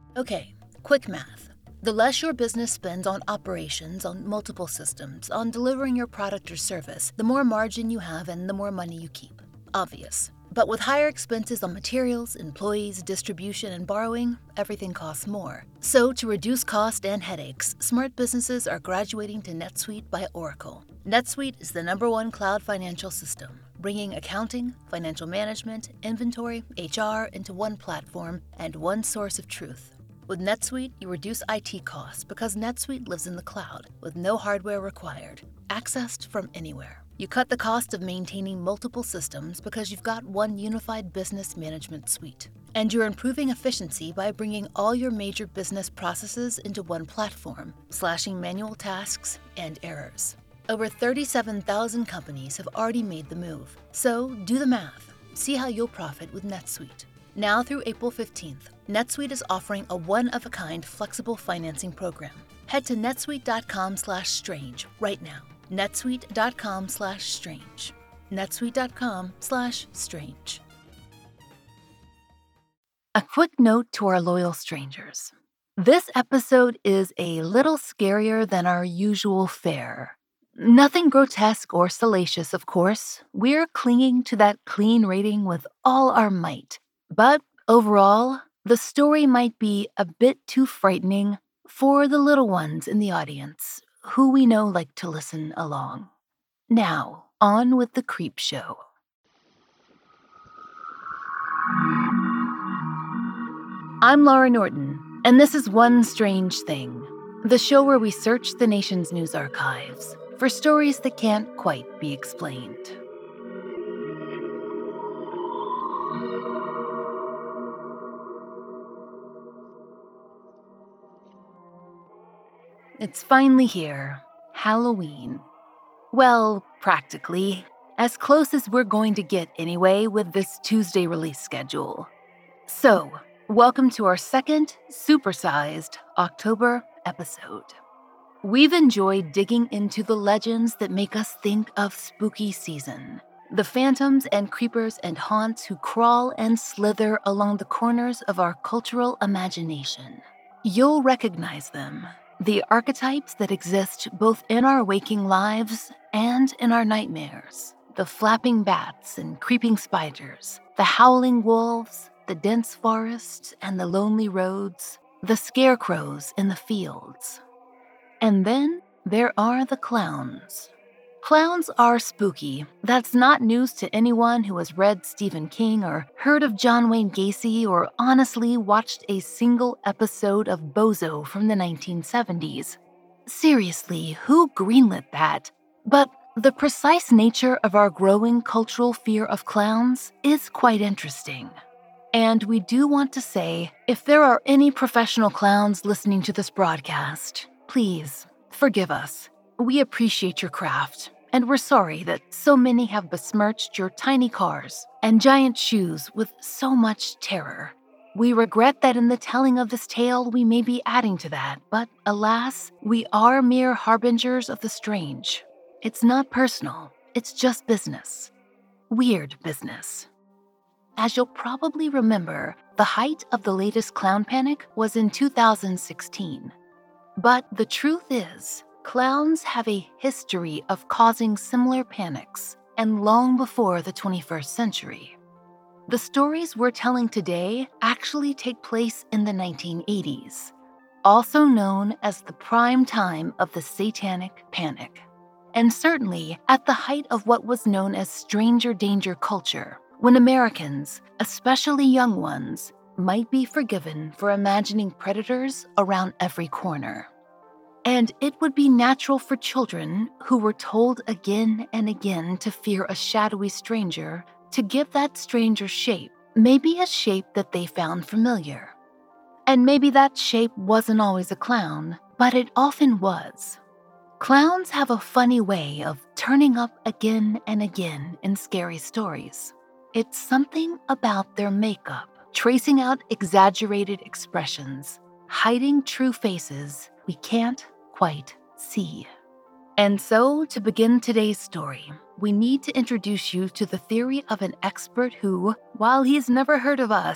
Okay, quick math. The less your business spends on operations, on multiple systems, on delivering your product or service, the more margin you have and the more money you keep. Obvious. But with higher expenses on materials, employees, distribution, and borrowing, everything costs more. So to reduce cost and headaches, smart businesses are graduating to NetSuite by Oracle. NetSuite is the #1 cloud financial system, bringing accounting, financial management, inventory, HR into one platform and one source of truth. With NetSuite, you reduce IT costs because NetSuite lives in the cloud with no hardware required, accessed from anywhere. You cut the cost of maintaining multiple systems because you've got one unified business management suite. And you're improving efficiency by bringing all your major business processes into one platform, slashing manual tasks and errors. Over 37,000 companies have already made the move. So do the math. See how you'll profit with NetSuite. Now through April 15th, NetSuite is offering a one-of-a-kind flexible financing program. Head to netsuite.com/strange right now. netsuite.com/strange. netsuite.com/strange. A quick note to our loyal strangers. This episode is a little scarier than our usual fare. Nothing grotesque or salacious, of course. We're clinging to that clean rating with all our might. But overall, the story might be a bit too frightening for the little ones in the audience, who we know like to listen along. Now, on with the Creep Show. I'm Laura Norton, and this is One Strange Thing, the show where we search the nation's news archives for stories that can't quite be explained. It's finally here, Halloween. Well, practically, as close as we're going to get anyway with this Tuesday release schedule. So, welcome to our second supersized October episode. We've enjoyed digging into the legends that make us think of spooky season, the phantoms and creepers and haunts who crawl and slither along the corners of our cultural imagination. You'll recognize them. The archetypes that exist both in our waking lives and in our nightmares. The flapping bats and creeping spiders, the howling wolves, the dense forests and the lonely roads, the scarecrows in the fields. And then there are the clowns. Clowns are spooky. That's not news to anyone who has read Stephen King or heard of John Wayne Gacy or honestly watched a single episode of Bozo from the 1970s. Seriously, who greenlit that? But the precise nature of our growing cultural fear of clowns is quite interesting. And we do want to say, if there are any professional clowns listening to this broadcast, please forgive us. We appreciate your craft, and we're sorry that so many have besmirched your tiny cars and giant shoes with so much terror. We regret that in the telling of this tale we may be adding to that, but alas, we are mere harbingers of the strange. It's not personal, it's just business. Weird business. As you'll probably remember, the height of the latest clown panic was in 2016. But the truth is, clowns have a history of causing similar panics, and long before the 21st century. The stories we're telling today actually take place in the 1980s, also known as the prime time of the Satanic Panic, and certainly at the height of what was known as stranger danger culture, when Americans, especially young ones, might be forgiven for imagining predators around every corner. And it would be natural for children who were told again and again to fear a shadowy stranger to give that stranger shape, maybe a shape that they found familiar. And maybe that shape wasn't always a clown, but it often was. Clowns have a funny way of turning up again and again in scary stories. It's something about their makeup, tracing out exaggerated expressions, hiding true faces we can't quite see. And so, to begin today's story, we need to introduce you to the theory of an expert who, while he's never heard of us,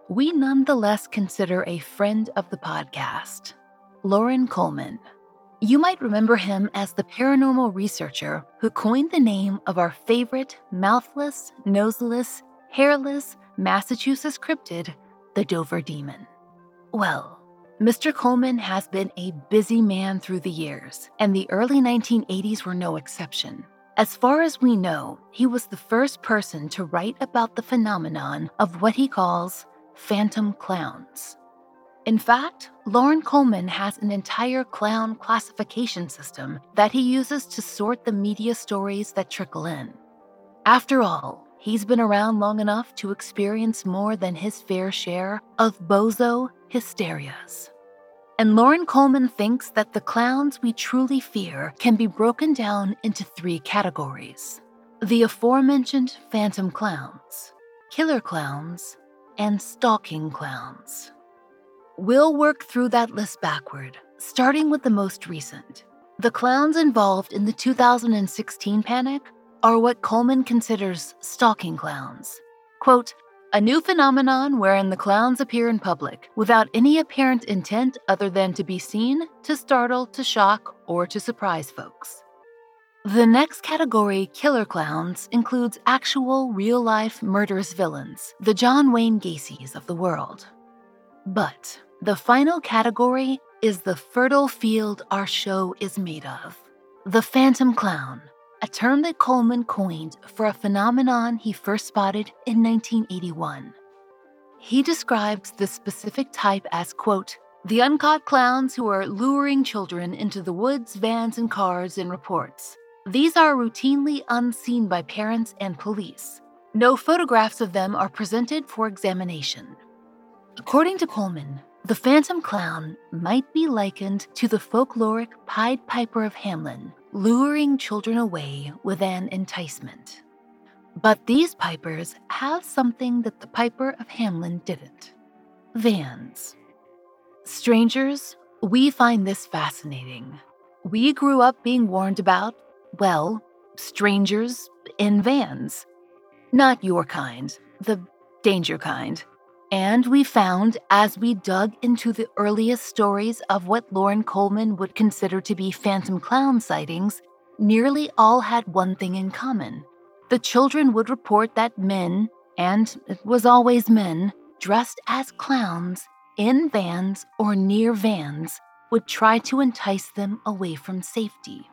we nonetheless consider a friend of the podcast, Loren Coleman. You might remember him as the paranormal researcher who coined the name of our favorite mouthless, noseless, hairless Massachusetts cryptid, the Dover Demon. Well, Mr. Coleman has been a busy man through the years, and the early 1980s were no exception. As far as we know, he was the first person to write about the phenomenon of what he calls phantom clowns. In fact, Loren Coleman has an entire clown classification system that he uses to sort the media stories that trickle in. After all, he's been around long enough to experience more than his fair share of bozo hysterias. And Loren Coleman thinks that the clowns we truly fear can be broken down into 3 categories: the aforementioned phantom clowns, killer clowns, and stalking clowns. We'll work through that list backward, starting with the most recent. The clowns involved in the 2016 panic are what Coleman considers stalking clowns. Quote, a new phenomenon wherein the clowns appear in public without any apparent intent other than to be seen, to startle, to shock, or to surprise folks. The next category, killer clowns, includes actual, real-life murderous villains, the John Wayne Gacy's of the world. But the final category is the fertile field our show is made of. The phantom clown, a term that Coleman coined for a phenomenon he first spotted in 1981. He describes this specific type as, quote, the uncaught clowns who are luring children into the woods, vans, and cars in reports. These are routinely unseen by parents and police. No photographs of them are presented for examination. According to Coleman, the phantom clown might be likened to the folkloric Pied Piper of Hamelin, luring children away with an enticement. But these pipers have something that the Piper of Hamelin didn't: vans. Strangers, we find this fascinating. We grew up being warned about, well, strangers in vans. Not your kind, the danger kind. And we found, as we dug into the earliest stories of what Loren Coleman would consider to be phantom clown sightings, nearly all had one thing in common. The children would report that men, and it was always men, dressed as clowns, in vans or near vans, would try to entice them away from safety.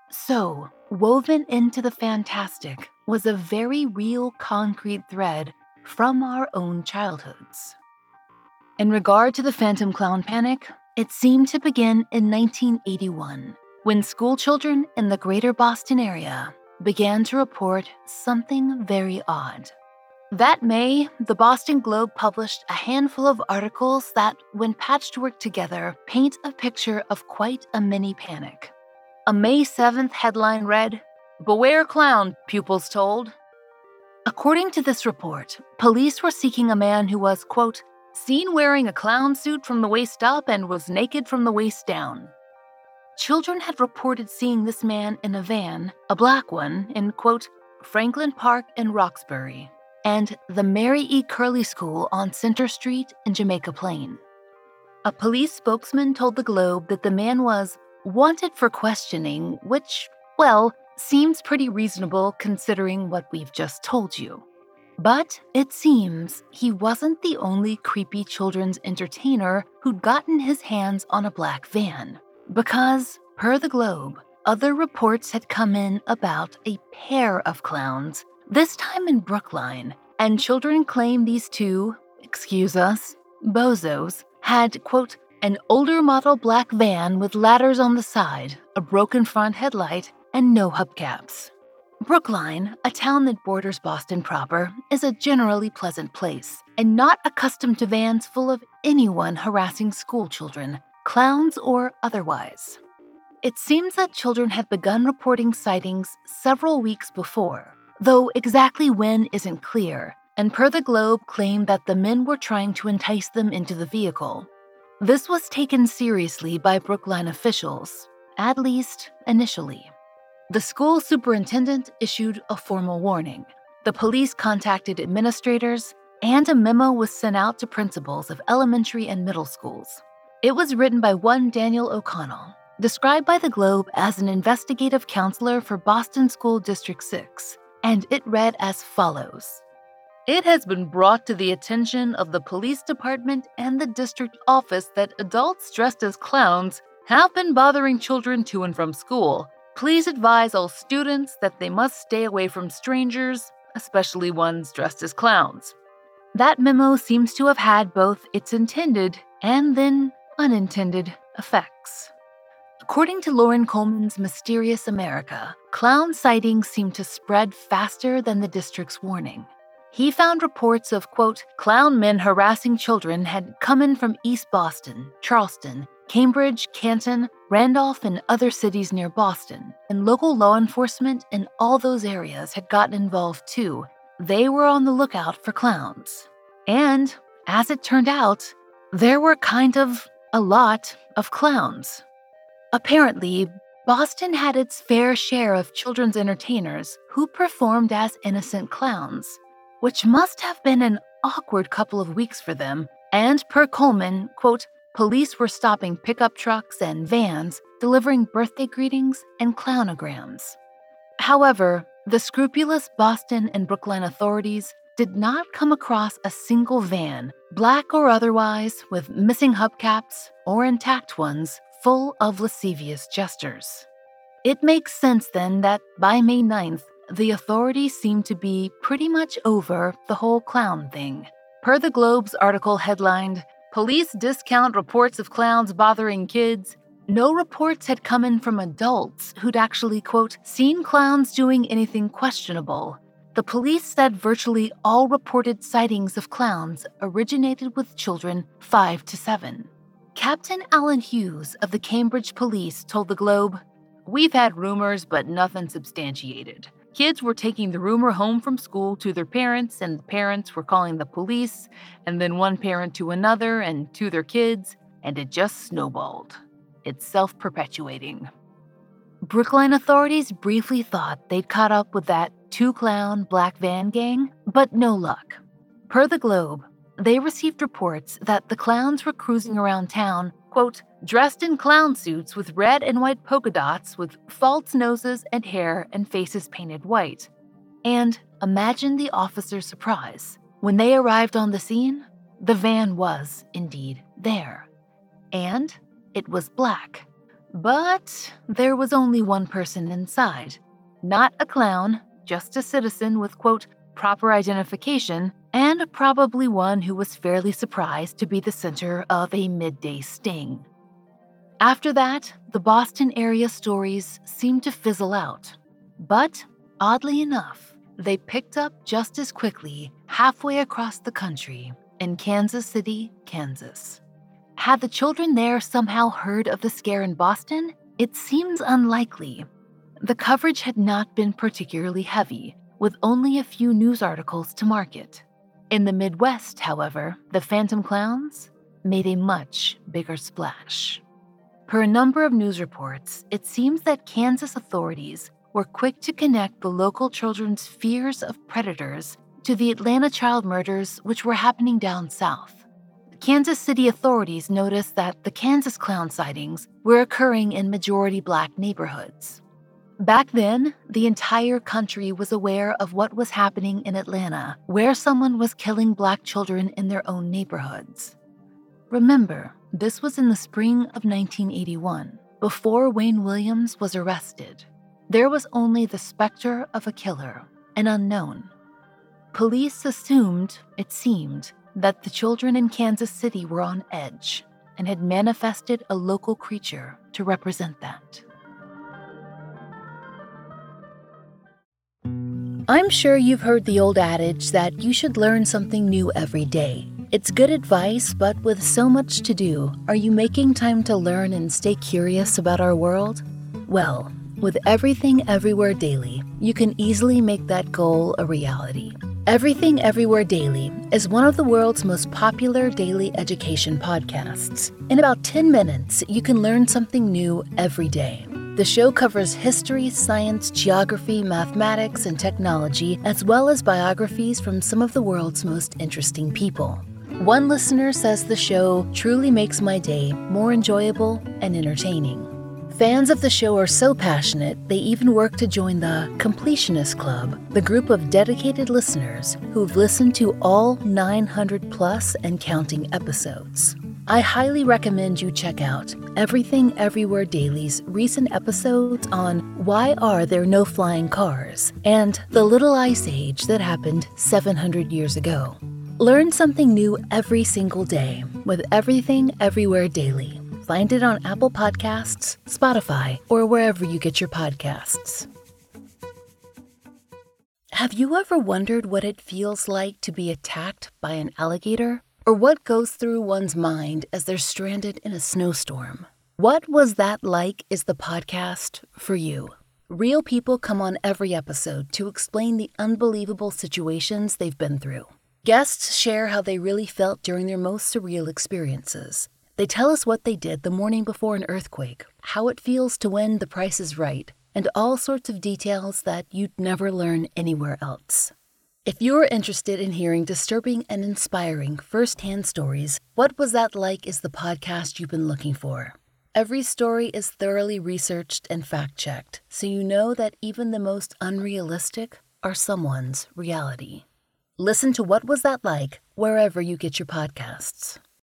So, woven into the fantastic was a very real concrete thread from our own childhoods. In regard to the phantom clown panic, it seemed to begin in 1981, when schoolchildren in the greater Boston area began to report something very odd. That May, the Boston Globe published a handful of articles that, when patchworked together, paint a picture of quite a mini panic. A May 7th headline read, "Beware clown, pupils told." According to this report, police were seeking a man who was, quote, seen wearing a clown suit from the waist up and was naked from the waist down. Children had reported seeing this man in a van, a black one, in, quote, Franklin Park in Roxbury, and the Mary E. Curley School on Center Street in Jamaica Plain. A police spokesman told the Globe that the man was wanted for questioning, which, well, seems pretty reasonable considering what we've just told you. But it seems he wasn't the only creepy children's entertainer who'd gotten his hands on a black van, because, per the Globe, other reports had come in about a pair of clowns, this time in Brookline, and children claimed these two, excuse us, bozos, had, quote, an older model black van with ladders on the side, a broken front headlight, and no hubcaps. Brookline, a town that borders Boston proper, is a generally pleasant place, and not accustomed to vans full of anyone harassing school children, clowns or otherwise. It seems that children had begun reporting sightings several weeks before, though exactly when isn't clear, and per the Globe claimed that the men were trying to entice them into the vehicle. This was taken seriously by Brookline officials, at least initially. The school superintendent issued a formal warning. The police contacted administrators, and a memo was sent out to principals of elementary and middle schools. It was written by one Daniel O'Connell, described by the Globe as an investigative counselor for Boston School District 6, and it read as follows. It has been brought to the attention of the police department and the district office that adults dressed as clowns have been bothering children to and from school. Please advise all students that they must stay away from strangers, especially ones dressed as clowns. That memo seems to have had both its intended and then unintended effects. According to Loren Coleman's Mysterious America, clown sightings seem to spread faster than the district's warning. He found reports of, quote, clown men harassing children had come in from East Boston, Charleston, Cambridge, Canton, Randolph, and other cities near Boston, and local law enforcement in all those areas had gotten involved too. They were on the lookout for clowns. And, as it turned out, there were kind of a lot of clowns. Apparently, Boston had its fair share of children's entertainers who performed as innocent clowns, which must have been an awkward couple of weeks for them, and per Coleman, quote, police were stopping pickup trucks and vans, delivering birthday greetings and clownograms. However, the scrupulous Boston and Brookline authorities did not come across a single van, black or otherwise, with missing hubcaps or intact ones, full of lascivious jesters. It makes sense then that by May 9th, the authorities seemed to be pretty much over the whole clown thing. Per the Globe's article headlined, Police Discount Reports of Clowns Bothering Kids, no reports had come in from adults who'd actually, quote, seen clowns doing anything questionable. The police said virtually all reported sightings of clowns originated with children 5 to 7. Captain Alan Hughes of the Cambridge Police told the Globe, we've had rumors, but nothing substantiated. Kids were taking the rumor home from school to their parents, and the parents were calling the police, and then one parent to another and to their kids, and it just snowballed. It's self-perpetuating. Brookline authorities briefly thought they'd caught up with that two-clown black van gang, but no luck. Per the Globe, they received reports that the clowns were cruising around town, quote, dressed in clown suits with red and white polka dots with false noses and hair and faces painted white. And imagine the officers' surprise. When they arrived on the scene, the van was indeed there. And it was black. But there was only one person inside. Not a clown, just a citizen with, quote, proper identification, and probably one who was fairly surprised to be the center of a midday sting. After that, the Boston area stories seemed to fizzle out. But, oddly enough, they picked up just as quickly halfway across the country in Kansas City, Kansas. Had the children there somehow heard of the scare in Boston? It seems unlikely. The coverage had not been particularly heavy, with only a few news articles to mark it. In the Midwest, however, the Phantom Clowns made a much bigger splash. Per a number of news reports, it seems that Kansas authorities were quick to connect the local children's fears of predators to the Atlanta child murders which were happening down south. Kansas City authorities noticed that the Kansas clown sightings were occurring in majority black neighborhoods. Back then, the entire country was aware of what was happening in Atlanta, where someone was killing black children in their own neighborhoods. Remember, this was in the spring of 1981, before Wayne Williams was arrested. There was only the specter of a killer, an unknown. Police assumed, it seemed, that the children in Kansas City were on edge and had manifested a local creature to represent that. I'm sure you've heard the old adage that you should learn something new every day. It's good advice, but with so much to do, are you making time to learn and stay curious about our world? Well, with Everything Everywhere Daily, you can easily make that goal a reality. Everything Everywhere Daily is one of the world's most popular daily education podcasts. In about 10 minutes, you can learn something new every day. The show covers history, science, geography, mathematics, and technology, as well as biographies from some of the world's most interesting people. One listener says the show truly makes my day more enjoyable and entertaining. Fans of the show are so passionate, they even work to join the Completionist Club, the group of dedicated listeners who've listened to all 900 plus and counting episodes. I highly recommend you check out Everything Everywhere Daily's recent episodes on Why Are There No Flying Cars and the Little Ice Age that happened 700 years ago. Learn something new every single day with Everything Everywhere Daily. Find it on Apple Podcasts, Spotify, or wherever you get your podcasts. Have you ever wondered what it feels like to be attacked by an alligator? Or what goes through one's mind as they're stranded in a snowstorm? What Was That Like is the podcast for you. Real people come on every episode to explain the unbelievable situations they've been through. Guests share how they really felt during their most surreal experiences. They tell us what they did the morning before an earthquake, how it feels to win The Price is Right, and all sorts of details that you'd never learn anywhere else. If you're interested in hearing disturbing and inspiring first-hand stories, What Was That Like is the podcast you've been looking for. Every story is thoroughly researched and fact-checked, so you know that even the most unrealistic are someone's reality. Listen to What Was That Like wherever you get your podcasts.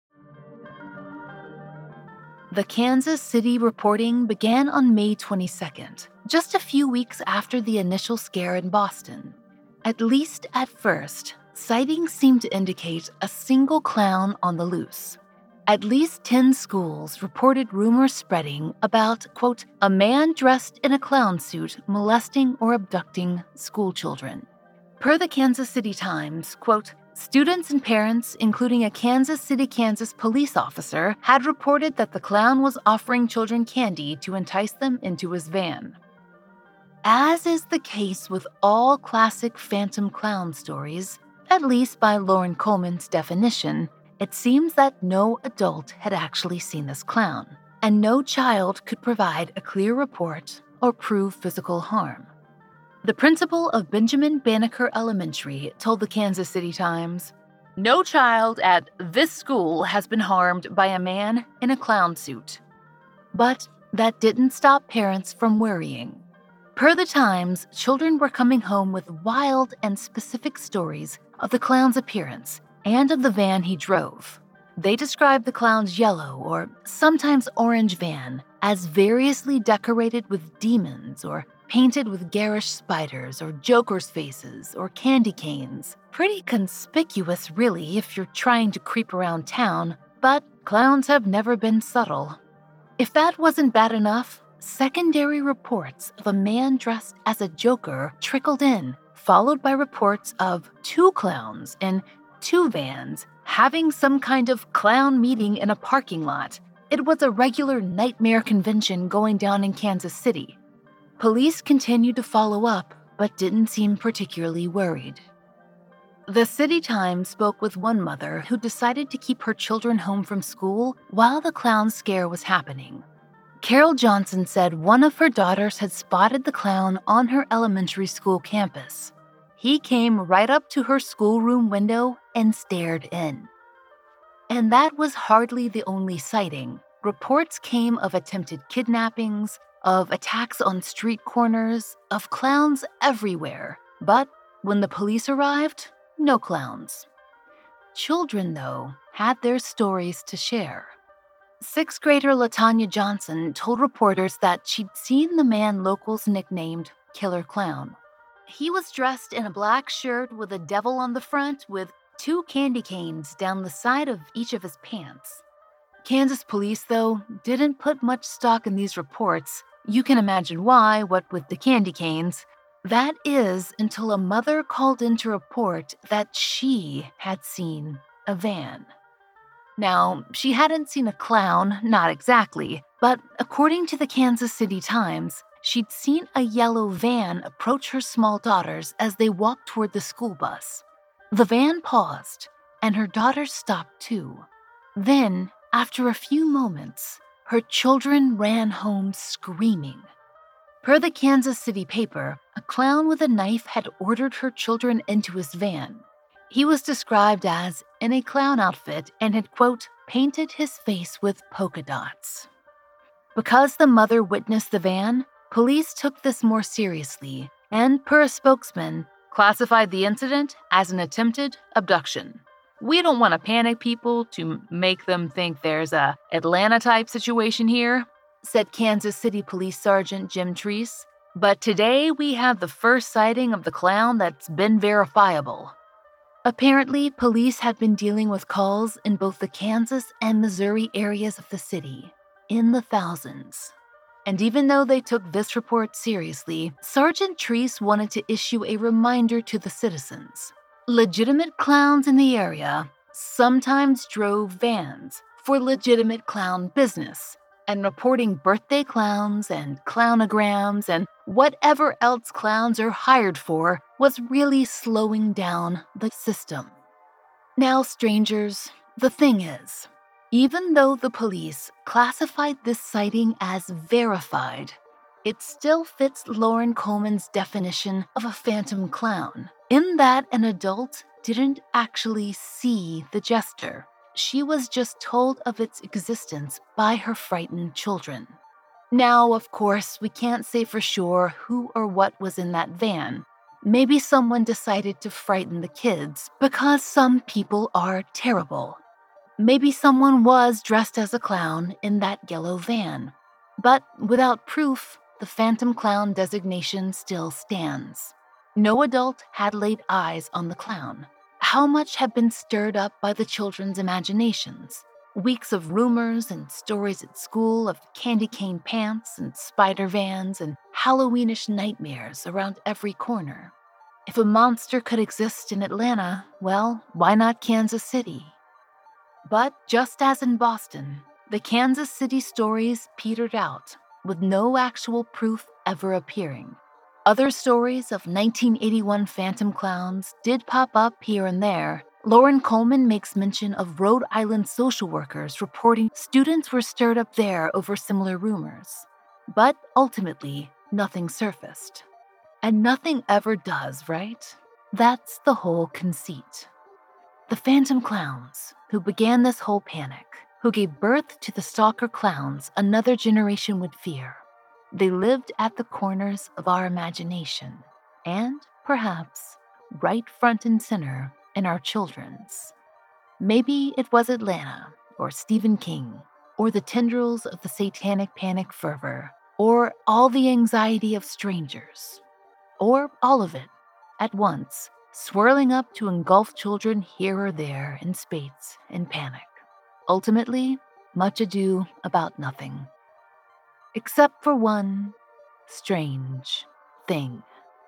The Kansas City reporting began on May 22nd, just a few weeks after the initial scare in Boston. At least at first, sightings seemed to indicate a single clown on the loose. At least 10 schools reported rumors spreading about, quote, a man dressed in a clown suit molesting or abducting school children. Per the Kansas City Times, quote, students and parents, including a Kansas City, Kansas police officer, had reported that the clown was offering children candy to entice them into his van. As is the case with all classic phantom clown stories, at least by Lauren Coleman's definition, it seems that no adult had actually seen this clown, and no child could provide a clear report or prove physical harm. The principal of Benjamin Banneker Elementary told the Kansas City Times, "No child at this school has been harmed by a man in a clown suit." But that didn't stop parents from worrying. Per the Times, children were coming home with wild and specific stories of the clown's appearance and of the van he drove. They described the clown's yellow or sometimes orange van as variously decorated with demons or painted with garish spiders or jokers' faces or candy canes. Pretty conspicuous, really, if you're trying to creep around town, but clowns have never been subtle. If that wasn't bad enough, secondary reports of a man dressed as a joker trickled in, followed by reports of 2 clowns in 2 vans having some kind of clown meeting in a parking lot. It was a regular nightmare convention going down in Kansas City. Police continued to follow up, but didn't seem particularly worried. The City Times spoke with one mother who decided to keep her children home from school while the clown scare was happening. Carol Johnson said one of her daughters had spotted the clown on her elementary school campus. He came right up to her schoolroom window and stared in. And that was hardly the only sighting. Reports came of attempted kidnappings, of attacks on street corners, of clowns everywhere. But when the police arrived, no clowns. Children, though, had their stories to share. 6th grader LaTanya Johnson told reporters that she'd seen the man locals nicknamed Killer Clown. He was dressed in a black shirt with a devil on the front with 2 candy canes down the side of each of his pants. Kansas police, though, didn't put much stock in these reports. You can imagine why, what with the candy canes. That is until a mother called in to report that she had seen a van. Now, she hadn't seen a clown, not exactly, but according to the Kansas City Times, she'd seen a yellow van approach her small daughters as they walked toward the school bus. The van paused, and her daughters stopped too. Then, after a few moments, her children ran home screaming. Per the Kansas City paper, a clown with a knife had ordered her children into his van. He was described as in a clown outfit and had, quote, painted his face with polka dots. Because the mother witnessed the van, police took this more seriously and, per a spokesman, classified the incident as an attempted abduction. We don't want to panic people to make them think there's a Atlanta-type situation here, said Kansas City Police Sergeant Jim Treese. But today we have the first sighting of the clown that's been verifiable. Apparently, police had been dealing with calls in both the Kansas and Missouri areas of the city, in the thousands. And even though they took this report seriously, Sergeant Treese wanted to issue a reminder to the citizens. Legitimate clowns in the area sometimes drove vans for legitimate clown business, and reporting birthday clowns and clownograms and whatever else clowns are hired for was really slowing down the system. Now, strangers, the thing is, even though the police classified this sighting as verified, it still fits Lauren Coleman's definition of a phantom clown, in that an adult didn't actually see the jester. She was just told of its existence by her frightened children. Now, of course, we can't say for sure who or what was in that van. Maybe someone decided to frighten the kids because some people are terrible. Maybe someone was dressed as a clown in that yellow van. But without proof, the phantom clown designation still stands. No adult had laid eyes on the clown. How much had been stirred up by the children's imaginations? Weeks of rumors and stories at school of candy cane pants and spider vans and Halloweenish nightmares around every corner. If a monster could exist in Atlanta, well, why not Kansas City? But just as in Boston, the Kansas City stories petered out, with no actual proof ever appearing. Other stories of 1981 phantom clowns did pop up here and there. Lauren Coleman makes mention of Rhode Island social workers reporting students were stirred up there over similar rumors. But ultimately, nothing surfaced. And nothing ever does, right? That's the whole conceit. The phantom clowns, who began this whole panic, who gave birth to the stalker clowns another generation would fear. They lived at the corners of our imagination, and, perhaps, right front and center in our children's. Maybe it was Atlanta, or Stephen King, or the tendrils of the satanic panic fervor, or all the anxiety of strangers, or all of it, at once, swirling up to engulf children here or there in spates and panic. Ultimately, much ado about nothing. Except for one strange thing.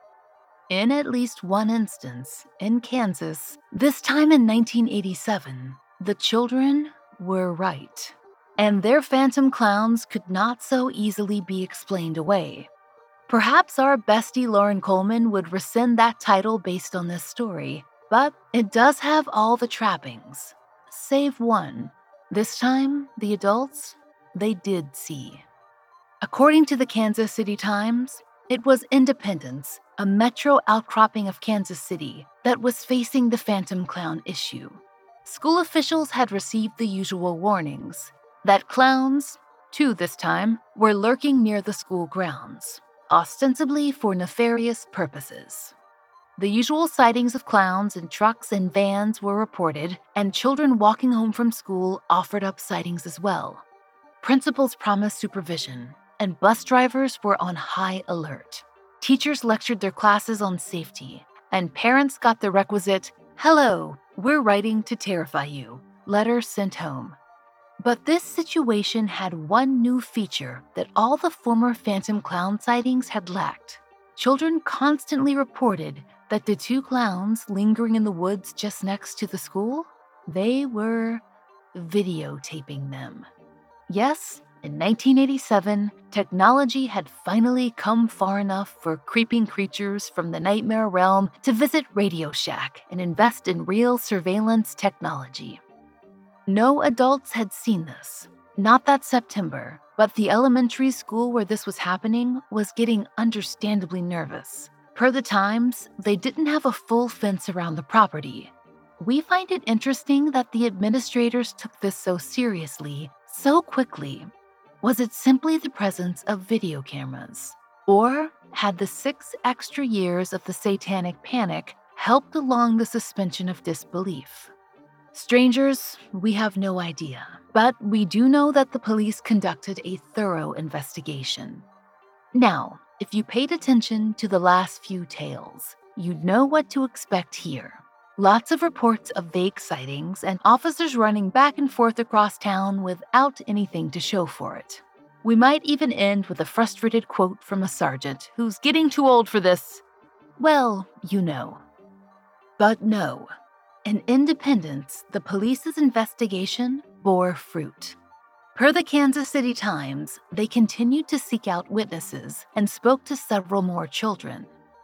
In at least one instance, in Kansas, this time in 1987, the children were right. And their phantom clowns could not so easily be explained away. Perhaps our bestie Lauren Coleman would rescind that title based on this story, but it does have all the trappings. Save one. This time, the adults, they did see. According to the Kansas City Times, it was Independence, a metro outcropping of Kansas City, that was facing the phantom clown issue. School officials had received the usual warnings that clowns, two this time, were lurking near the school grounds, ostensibly for nefarious purposes. The usual sightings of clowns in trucks and vans were reported, and children walking home from school offered up sightings as well. Principals promised supervision, and bus drivers were on high alert. Teachers lectured their classes on safety, and parents got the requisite, "Hello, we're writing to terrify you," letter sent home. But this situation had one new feature that all the former phantom clown sightings had lacked. Children constantly reported that the two clowns lingering in the woods just next to the school, they were videotaping them. Yes, in 1987, technology had finally come far enough for creeping creatures from the nightmare realm to visit Radio Shack and invest in real surveillance technology. No adults had seen this. Not that September, but the elementary school where this was happening was getting understandably nervous. Per the Times, they didn't have a full fence around the property. We find it interesting that the administrators took this so seriously, so quickly. Was it simply the presence of video cameras? Or had the 6 extra years of the Satanic Panic helped along the suspension of disbelief? Strangers, we have no idea, but we do know that the police conducted a thorough investigation. Now, if you paid attention to the last few tales, you'd know what to expect here. Lots of reports of vague sightings and officers running back and forth across town without anything to show for it. We might even end with a frustrated quote from a sergeant who's getting too old for this. Well, you know. But no. In Independence, the police's investigation bore fruit. Per the Kansas City Times, they continued to seek out witnesses and spoke to several more children.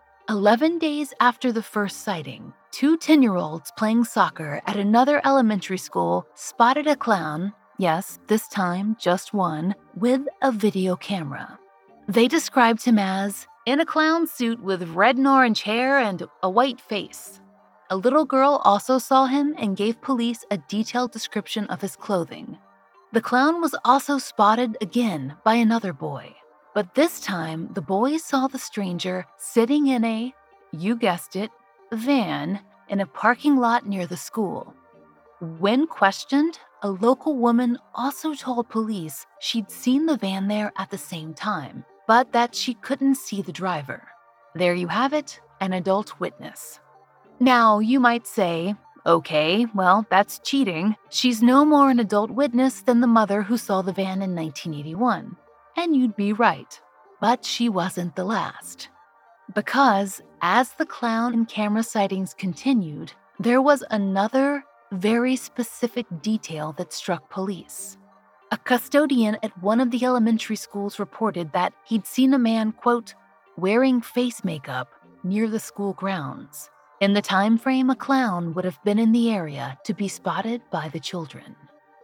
11 days after the first sighting, 2 10-year-olds playing soccer at another elementary school spotted a clown, yes, this time just one, with a video camera. They described him as in a clown suit with red and orange hair and a white face. A little girl also saw him and gave police a detailed description of his clothing. The clown was also spotted again by another boy, but this time the boys saw the stranger sitting in a, you guessed it, van in a parking lot near the school. When questioned, a local woman also told police she'd seen the van there at the same time, but that she couldn't see the driver. There you have it, an adult witness. Now, you might say, okay, well, that's cheating. She's no more an adult witness than the mother who saw the van in 1981. And you'd be right. But she wasn't the last. Because as the clown and camera sightings continued, there was another very specific detail that struck police. A custodian at one of the elementary schools reported that he'd seen a man, quote, wearing face makeup near the school grounds. In the time frame, a clown would have been in the area to be spotted by the children.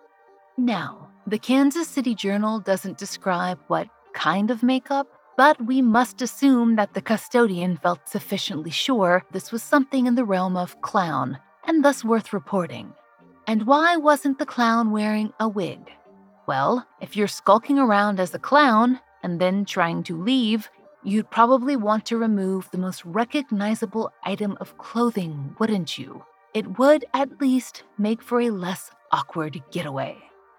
Now, the Kansas City Journal doesn't describe what kind of makeup, but we must assume that the custodian felt sufficiently sure this was something in the realm of clown, and thus worth reporting. And why wasn't the clown wearing a wig? Well, if you're skulking around as a clown and then trying to leave, you'd probably want to remove the most recognizable item of clothing, wouldn't you? It would at least make for a less awkward getaway.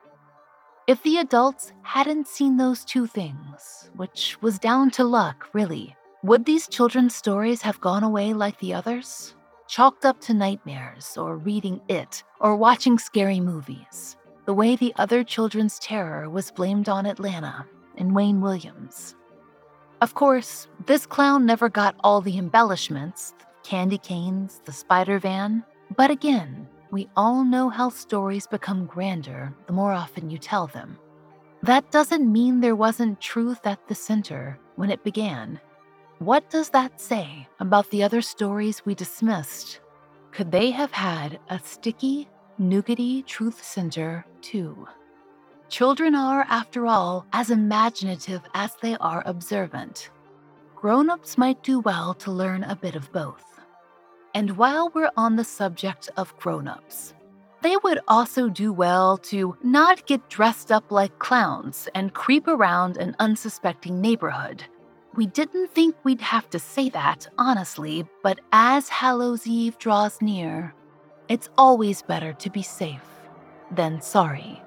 If the adults hadn't seen those 2 things, which was down to luck, really, would these children's stories have gone away like the others? Chalked up to nightmares, or reading It, or watching scary movies, the way the other children's terror was blamed on Atlanta and Wayne Williams. Of course, this clown never got all the embellishments, the candy canes, the spider van, but again, we all know how stories become grander the more often you tell them. That doesn't mean there wasn't truth at the center when it began. What does that say about the other stories we dismissed? Could they have had a sticky, nougaty truth center too? Children are, after all, as imaginative as they are observant. Grown-ups might do well to learn a bit of both. And while we're on the subject of grown-ups, they would also do well to not get dressed up like clowns and creep around an unsuspecting neighborhood. We didn't think we'd have to say that, honestly, but as Hallows Eve draws near, it's always better to be safe than sorry.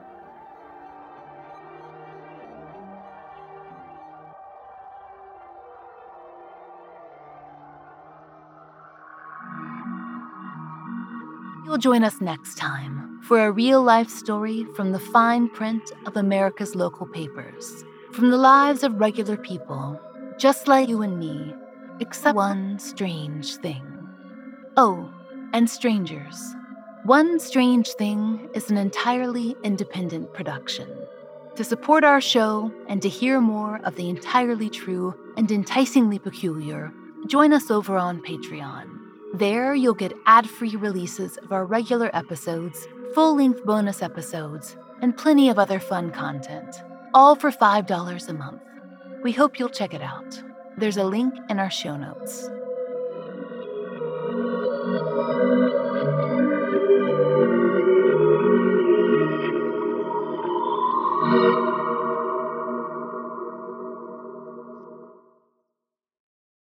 You'll join us next time for a real-life story from the fine print of America's local papers, from the lives of regular people, just like you and me, except one strange thing. Oh, and strangers. One Strange Thing is an entirely independent production. To support our show and to hear more of the entirely true and enticingly peculiar, join us over on Patreon. There, you'll get ad-free releases of our regular episodes, full-length bonus episodes, and plenty of other fun content, all for $5 a month. We hope you'll check it out. There's a link in our show notes.